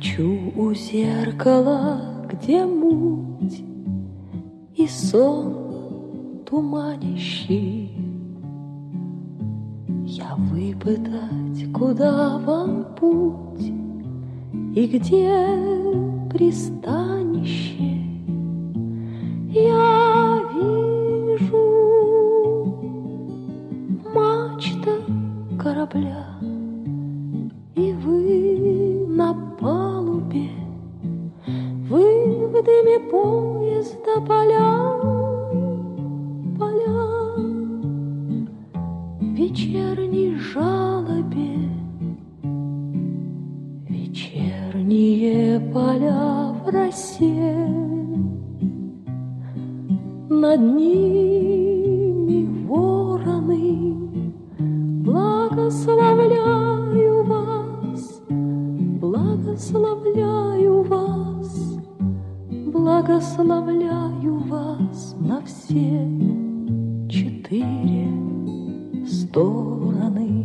Стою у зеркала, где муть и сон туманящий. Я выпытать, куда вам путь и где пристанище. Я вижу мачта корабля, и вы на палубе, вы в дыме поезда поля, поля в вечерней жалобе, вечерние поля в росе. Над ними вороны, благословляю вас, благословляю вас, благословляю вас на все 4 стороны.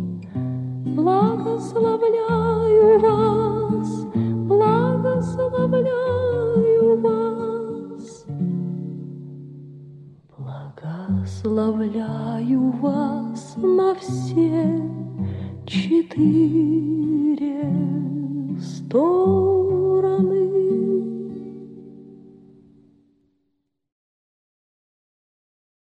Благословляю вас, благословляю вас, благословляю вас на все 4 стороны.